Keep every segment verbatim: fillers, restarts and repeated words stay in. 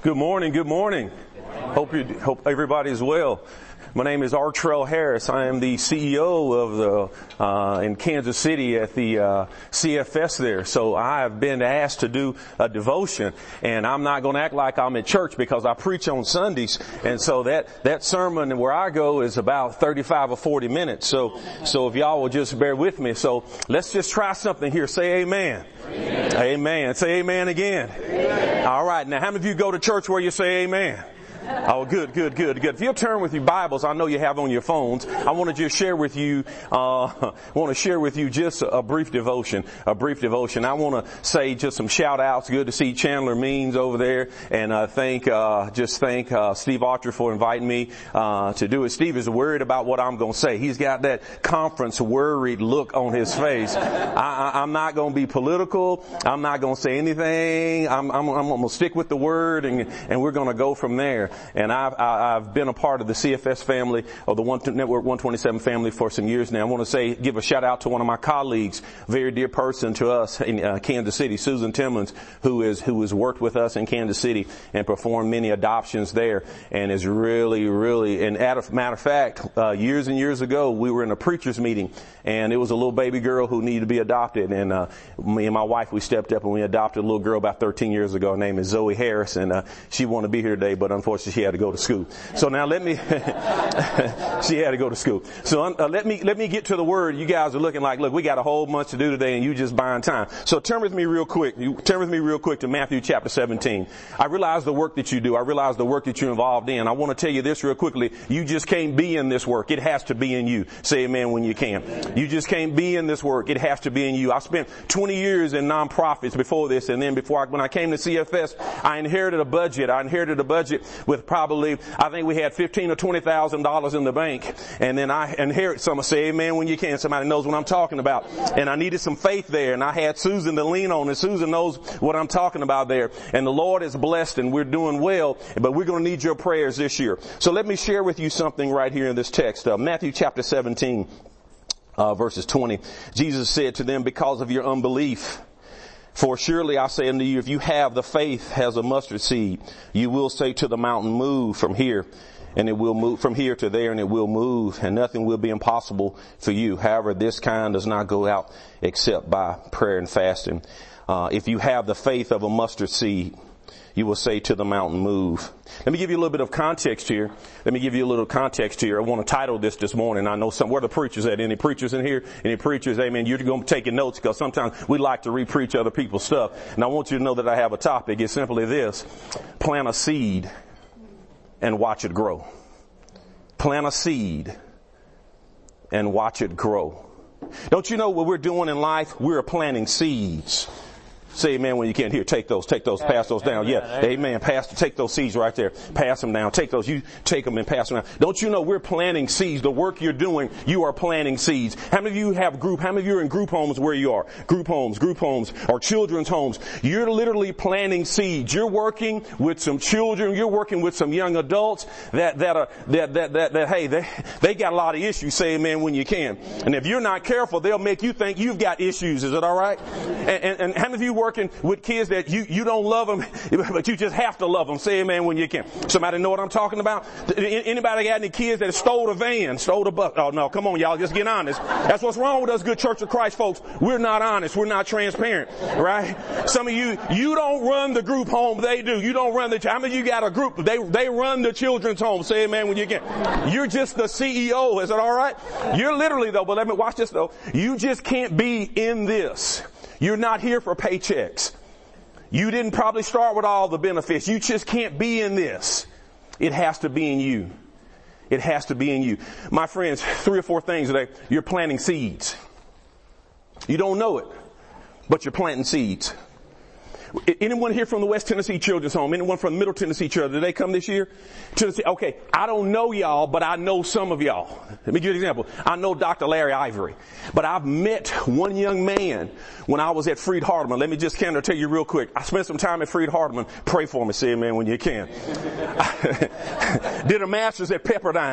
Good morning. Good morning. Hope you hope everybody is well. My name is Artrell Harris. I am the C E O of the uh in Kansas City at the uh C F S there. So I have been asked to do a devotion, and I'm not going to act like I'm at church because I preach on Sundays. And so that that sermon where I go is about thirty-five or forty minutes. So so if y'all will just bear with me. So let's just try something here. Say amen. Amen. Amen. Say amen again. Amen. All right. Now, how many of you go to church where you say amen? Oh, good, good, good, good. If you'll turn with your Bibles, I know you have on your phones. I want to just share with you, uh, I want to share with you just a, a brief devotion, a brief devotion. I want to say just some shout outs. Good to see Chandler Means over there. And, uh, thank, uh, just thank, uh, Steve Archer for inviting me, uh, to do it. Steve is worried about what I'm going to say. He's got that conference worried look on his face. I, I, I'm not going to be political. I'm not going to say anything. I'm, I'm, I'm going to stick with the word, and, and we're going to go from there. And I've, I've been a part of the C F S family, or the One Network one twenty-seven family, for some years now. I want to say, give a shout out to one of my colleagues, very dear person to us in uh, Kansas City, Susan Timmons, who is, who has worked with us in Kansas City and performed many adoptions there, and is really, really, and as a matter of fact, uh, years and years ago, we were in a preacher's meeting, and it was a little baby girl who needed to be adopted, and, uh, me and my wife, we stepped up and we adopted a little girl about thirteen years ago. Her name is Zoe Harris, and, uh, she wanted to be here today, but unfortunately, she had to go to school. So now let me, she had to go to school. So uh, let me, let me get to the word. You guys are looking like, look, we got a whole bunch to do today and you just buying time. So turn with me real quick. You turn with me real quick to Matthew chapter seventeen. I realize the work that you do. I realize the work that you're involved in. I want to tell you this real quickly. You just can't be in this work. It has to be in you. Say amen when you can. You just can't be in this work. It has to be in you. I spent twenty years in nonprofits before this, and then before I, when I came to C F S, I inherited a budget. I inherited a budget with probably, I think we had fifteen or twenty thousand dollars in the bank, and then I inherit some. Say amen when you can. Somebody knows what I'm talking about. And I needed some faith there, and I had Susan to lean on, and Susan knows what I'm talking about there. And the Lord is blessed, and we're doing well, but we're going to need your prayers this year. So let me share with you something right here in this text. Uh, Matthew chapter seventeen, uh, verses twenty. Jesus said to them, because of your unbelief, for surely I say unto you, if you have the faith as a mustard seed, you will say to the mountain, move from here, and it will move from here to there, and it will move, and nothing will be impossible for you. However, this kind does not go out except by prayer and fasting. Uh, if you have the faith of a mustard seed, you will say to the mountain, move. Let me give you a little bit of context here. Let me give you a little context here. I want to title this this morning. I know some, where the preachers at? Any preachers in here? Any preachers? Amen. You're going to be taking notes because sometimes we like to re-preach other people's stuff. And I want you to know that I have a topic. It's simply this. Plant a seed and watch it grow. Plant a seed and watch it grow. Don't you know what we're doing in life? We're planting seeds. Say amen when you can. Here, take those, take those, pass those down. Yeah, amen. Pass, take those seeds right there. Pass them down. Take those, you take them and pass them down. Don't you know we're planting seeds? The work you're doing, you are planting seeds. How many of you have group, how many of you are in group homes where you are? Group homes, group homes, or children's homes. You're literally planting seeds. You're working with some children. You're working with some young adults that, that are, that, that, that, that, hey, they, they got a lot of issues. Say amen when you can. And if you're not careful, they'll make you think you've got issues. Is it all right? And, and, and how many of you work working with kids that you, you don't love them, but you just have to love them? Say amen when you can. Somebody know what I'm talking about? Anybody got any kids that stole a van, stole a bus? Oh no, come on y'all, just get honest. That's what's wrong with us good Church of Christ folks. We're not honest. We're not transparent, right? Some of you, you don't run the group home. They do. You don't run the, how many of you got a group? They, they run the children's home. Say amen when you can. You're just the C E O. Is it all right? You're literally though, but let me watch this though. You just can't be in this. You're not here for paychecks. You didn't probably start with all the benefits. You just can't be in this. It has to be in you. It has to be in you. My friends, three or four things today. You're planting seeds. You don't know it, but you're planting seeds. Anyone here from the West Tennessee Children's Home? Anyone from Middle Tennessee Children's? Did they come this year? Tennessee. Okay, I don't know y'all, but I know some of y'all. Let me give you an example. I know Doctor Larry Ivory, but I've met one young man when I was at Freed Hardeman. Let me just kind of tell you real quick. I spent some time at Freed Hardeman. Pray for me, say amen when you can. Did a master's at Pepperdine.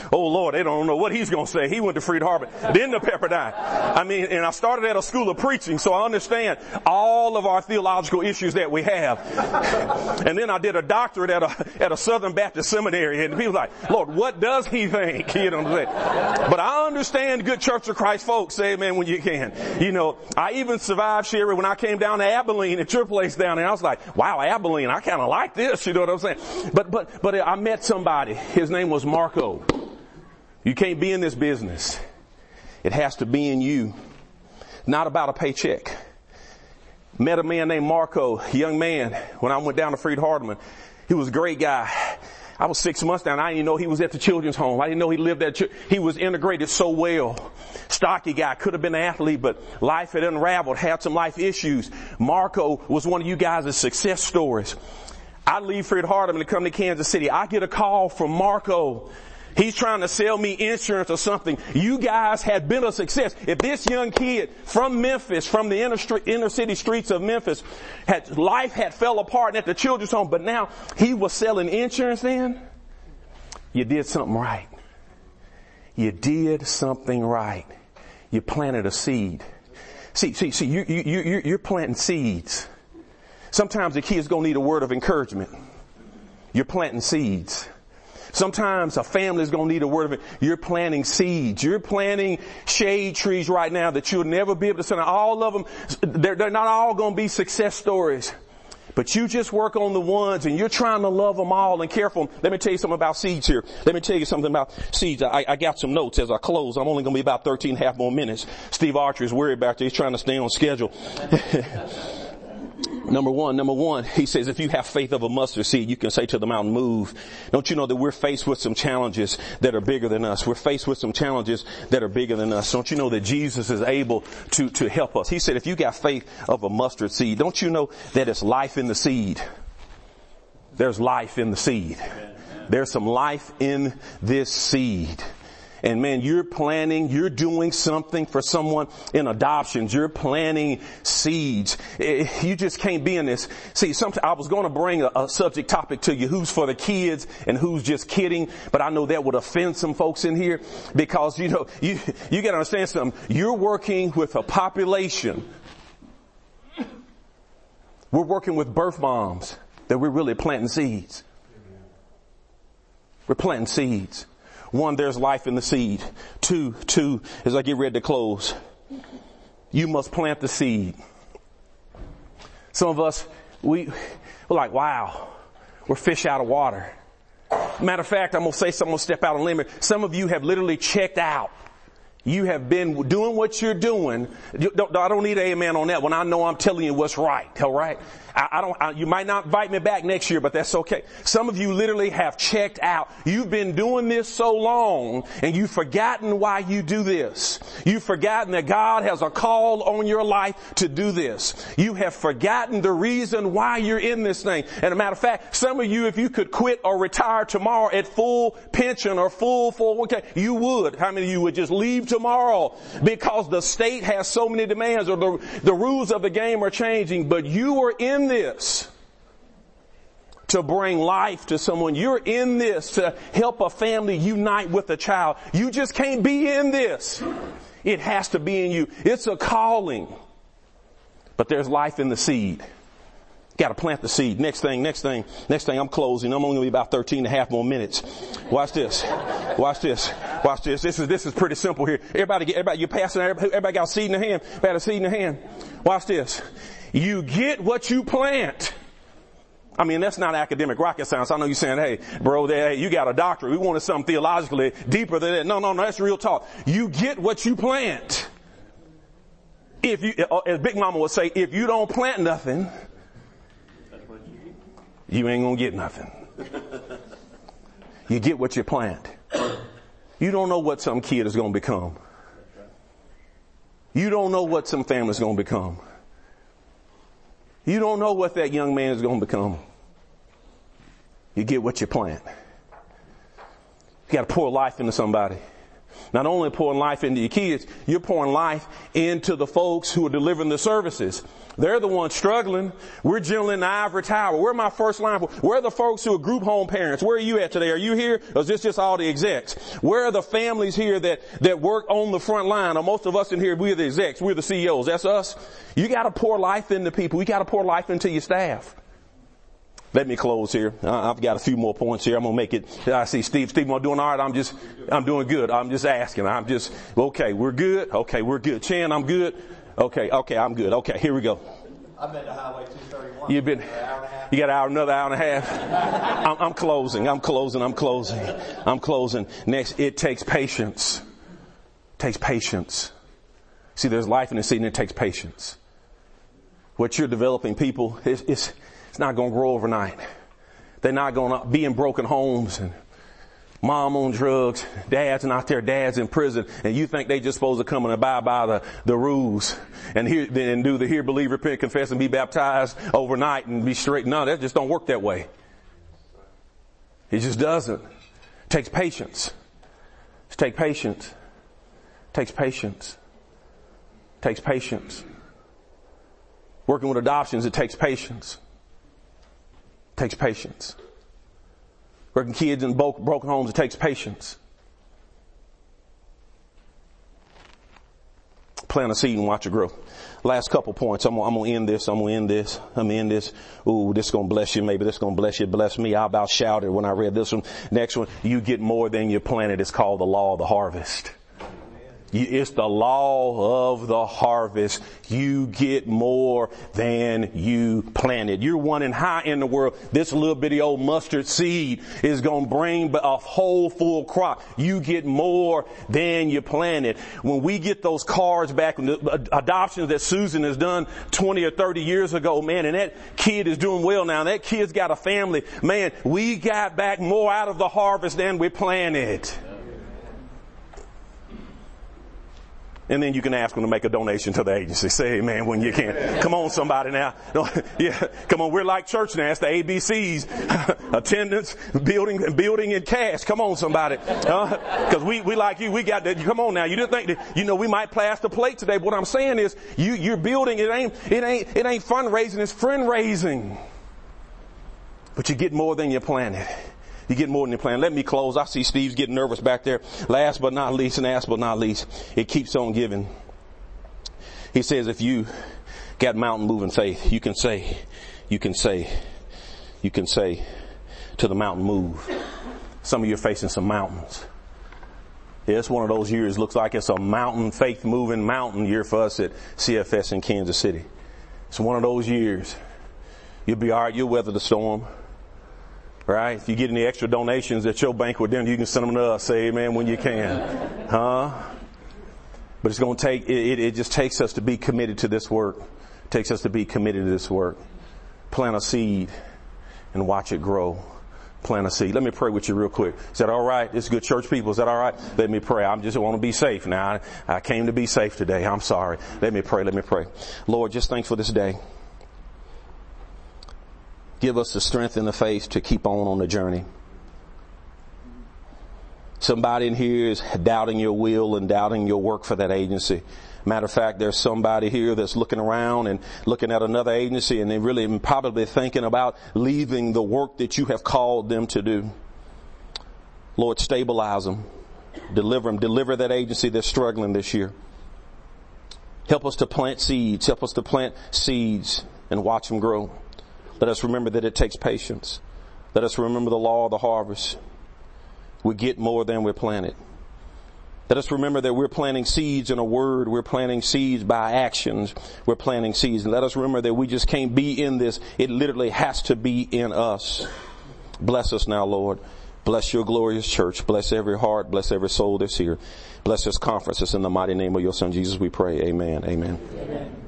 oh Lord, they don't know what he's going to say. He went to Freed Harbor, then to Pepperdine. I mean, and I started at a school of preaching, so I understand all of our theological issues that we have. And then I did a doctorate at a, at a Southern Baptist seminary, and people were like, Lord, what does he think? You know what I'm saying? But I understand good Church of Christ folks, say amen when you can. You know, I even survived, Sherry, when I came down to Abilene at your place down there. I was like, wow, Abilene, I kind of like this. You know what I'm saying? But, but, but I met somebody. His name was Marco. You can't be in this business. It has to be in you. Not about a paycheck. Met a man named Marco, a young man, when I went down to Freed Hardman. He was a great guy. I was six months down. I didn't even know he was at the children's home. I didn't know he lived at, ch- he was integrated so well. Stocky guy, could have been an athlete, but life had unraveled, had some life issues. Marco was one of you guys' success stories. I leave Freed Hardman to come to Kansas City. I get a call from Marco. He's trying to sell me insurance or something. You guys had been a success. If this young kid from Memphis, from the inner, street, inner city streets of Memphis, had life had fell apart at the children's home, but now he was selling insurance then, you did something right. You did something right. You planted a seed. See, see, see, you, you, you, you're planting seeds. Sometimes the kid's gonna need a word of encouragement. You're planting seeds. Sometimes a family's going to need a word of it. You're planting seeds. You're planting shade trees right now that you'll never be able to send. All of them, they're, they're not all going to be success stories. But you just work on the ones and you're trying to love them all and care for them. Let me tell you something about seeds here. Let me tell you something about seeds. I, I got some notes as I close. I'm only going to be about thirteen and a half more minutes. Steve Archer is worried about that. He's trying to stay on schedule. Number one, number one, he says, if you have faith of a mustard seed, you can say to the mountain, move. Don't you know that we're faced with some challenges that are bigger than us? We're faced with some challenges that are bigger than us. Don't you know that Jesus is able to, to help us? He said, if you got faith of a mustard seed, don't you know that it's life in the seed? There's life in the seed. There's some life in this seed. And man, you're planning, you're doing something for someone in adoptions. You're planting seeds. You just can't be in this. See, sometimes I was going to bring a, a subject topic to you, who's for the kids and who's just kidding. But I know that would offend some folks in here because, you know, you, you got to understand something. You're working with a population. We're working with birth moms that we're really planting seeds. We're planting seeds. One, there's life in the seed. Two, two, as I get ready to close, you must plant the seed. Some of us, we, we're like, wow, we're fish out of water. Matter of fact, I'm going to say something, I'm going to step out on a limb. Some of you have literally checked out. You have been doing what you're doing. You don't, I don't need an amen on that when I know I'm telling you what's right. All right. I, I don't, I, you might not invite me back next year, but that's okay. Some of you literally have checked out. You've been doing this so long and you've forgotten why you do this. You've forgotten that God has a call on your life to do this. You have forgotten the reason why you're in this thing. And a matter of fact, some of you, if you could quit or retire tomorrow at full pension or full four oh one k, you would. How many of you would just leave tomorrow because the state has so many demands or the, the rules of the game are changing, but you are in this to bring life to someone. You're in this to help a family unite with a child. You just can't be in this. It has to be in you. It's a calling. But there's life in the seed. Got to plant the seed. Next thing, next thing, next thing, I'm closing. I'm only going to be about thirteen and a half more minutes. Watch this. Watch this. Watch this. This is, this is pretty simple here. Everybody get, everybody, you're passing, everybody, everybody got a seed in their hand. Everybody got a seed in their hand. Watch this. You get what you plant. I mean, that's not academic rocket science. I know you're saying, hey, bro, hey, you got a doctorate. We wanted something theologically deeper than that. No, no, no, that's real talk. You get what you plant. If you, as Big Mama would say, if you don't plant nothing, you ain't gonna get nothing. You get what you plant. You don't know what some kid is gonna become. You don't know what some family's gonna become. You don't know what that young man is gonna become. You get what you plant. You gotta pour life into somebody. Not only pouring life into your kids, you're pouring life into the folks who are delivering the services. They're the ones struggling. We're generally in the ivory tower. We're my first line. Where are the folks who are group home parents? Where are you at today? Are you here? Or is this just all the execs? Where are the families here that, that work on the front line? Or most of us in here, we're the execs. We're the C E Os. That's us. You got to pour life into people. You got to pour life into your staff. Let me close here. I've got a few more points here. I'm going to make it. I see Steve. Steve, am I doing all right? I'm just, I'm doing good. I'm just asking. I'm just, okay, we're good. Okay, we're good. Chan, I'm good. Okay, okay, I'm good. Okay, here we go. I've been to Highway two thirty-one. You've been, you got an hour, another hour and a half. I'm, I'm closing. I'm closing. I'm closing. I'm closing. Next, it takes patience. It takes patience. See, there's life in the seed and it takes patience. What you're developing, people, is, is it's not going to grow overnight. They're not going to be in broken homes and mom on drugs, dad's not there, dad's in prison, and you think they just supposed to come and abide by the, the rules and hear, then do the hear, believe, repent, confess, and be baptized overnight and be straight. No, that just don't work that way. It just doesn't. It takes patience. It takes patience. It takes patience. It takes patience. Working with adoptions, it takes patience. It takes patience. Working kids in broken homes, it takes patience. Plant a seed and watch it grow. Last couple points. I'm, I'm going to end this. I'm going to end this. I'm going to end this. Ooh, this is going to bless you. Maybe this is going to bless you. Bless me. I about shouted when I read this one. Next one. You get more than you planted. It's called the law of the harvest. It's the law of the harvest. You get more than you planted. You're wondering how in the world this little bitty old mustard seed is going to bring a whole full crop. You get more than you planted. When we get those cards back, the adoptions that Susan has done twenty or thirty years ago, man, and that kid is doing well now. That kid's got a family. Man, we got back more out of the harvest than we planted. And then you can ask them to make a donation to the agency. Say amen when you can. Come on, somebody now. Yeah, come on. We're like church now. It's the A B Cs. Attendance, building, building, and cash. Come on, somebody. Uh, Cause we, we like you. We got that. Come on now. You didn't think that, you know, we might plaster plate today. But what I'm saying is you, you're building. It ain't, it ain't, it ain't fundraising. It's friend raising. But you get more than you planted. You get more than you plan. Let me close. I see Steve's getting nervous back there. Last but not least, and last but not least, it keeps on giving. He says, if you got mountain moving faith, you can say, you can say, you can say to the mountain move. Some of you are facing some mountains. Yeah, it's one of those years. Looks like it's a mountain, faith moving mountain year for us at C F S in Kansas City. It's one of those years. You'll be all right. You'll weather the storm. Right? If you get any extra donations at your banquet dinner, you can send them to us. Say amen when you can. Huh? But it's going to take, it, it just takes us to be committed to this work. It takes us to be committed to this work. Plant a seed and watch it grow. Plant a seed. Let me pray with you real quick. Is that all right? It's good church people. Is that all right? Let me pray. I just want to be safe now. I, I came to be safe today. I'm sorry. Let me pray. Let me pray. Lord, just thanks for this day. Give us the strength and the faith to keep on on the journey. Somebody in here is doubting your will and doubting your work for that agency. Matter of fact, there's somebody here that's looking around and looking at another agency and they're really probably thinking about leaving the work that you have called them to do. Lord, stabilize them. Deliver them. Deliver that agency that's struggling this year. Help us to plant seeds. Help us to plant seeds and watch them grow. Let us remember that it takes patience. Let us remember the law of the harvest. We get more than we're planted. Let us remember that we're planting seeds in a word. We're planting seeds by actions. We're planting seeds. And let us remember that we just can't be in this. It literally has to be in us. Bless us now, Lord. Bless your glorious church. Bless every heart. Bless every soul that's here. Bless this conference. It's in the mighty name of your Son, Jesus, we pray. Amen. Amen. Amen.